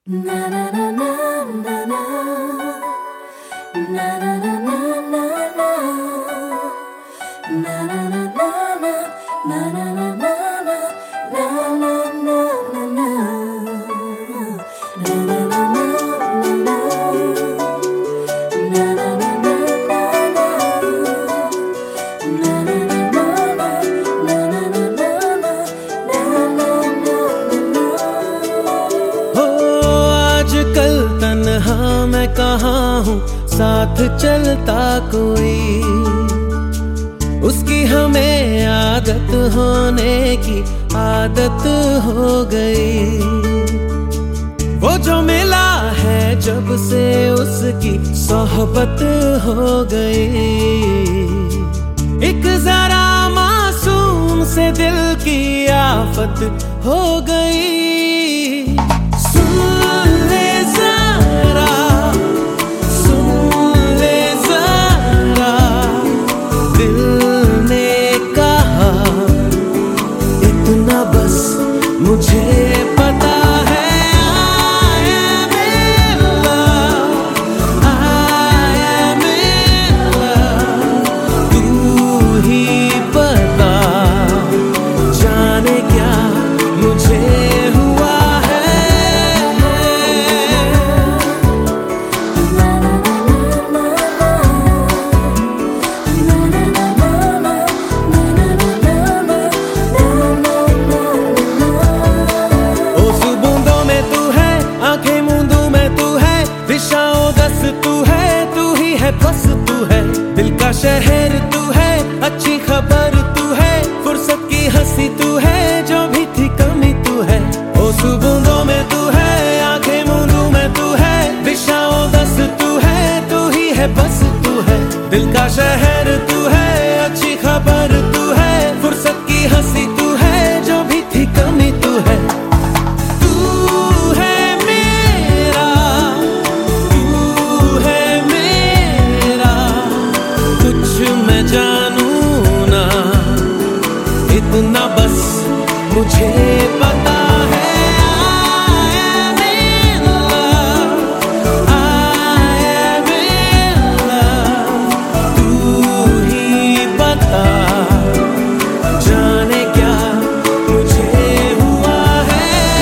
Na na na na na na na na na na na na na na na मैं कहाँ हूँ साथ चलता कोई, उसकी हमें आदत होने की आदत हो गई। वो जो मिला है जब से उसकी सोहबत हो गई। एक जरा मासूम से दिल की आफत हो गई। मुझे पता है I am in love, तू ही बता जाने क्या मुझे हुआ है। बस तू है दिल का शहर, तू है अच्छी खबर, तू है फुर्सत की हंसी, तू है जो भी थी कमी, तू है ओस बूंदों में, तू है आंखें मूंदों में, तू है दिशाओं दस, तू ही है बस तू है दिल का शहर, तू है अच्छी खबर, तू है फुर्सत की हंसी, तू है जो भी थी कमी, तू है। मैं जानू ना इतना बस मुझे पता है। I am in love, तू ही बता जाने क्या मुझे हुआ है।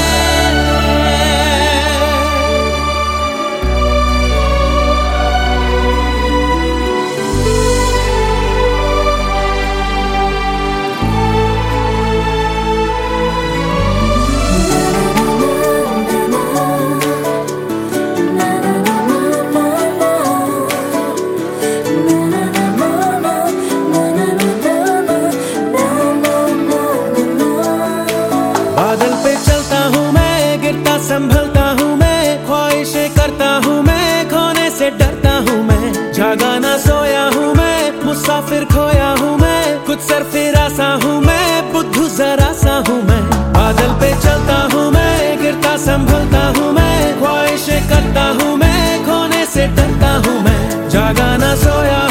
बादल पे चलता हूँ मैं, गिरता संभलता हूँ मैं, ख्वाहिशें करता हूँ मैं, खोने से डरता हूँ मैं, जागा ना सोया हूँ मैं, मुसाफिर खोया हूँ मैं, कुछ सरफिरा सा हूँ मैं, बुद्धू जरा सा हूँ मैं। बादल पे चलता हूँ मैं, गिरता संभलता हूँ मैं, ख्वाहिशें करता हूँ मैं, खोने से डरता हूँ मैं, जागा ना सोया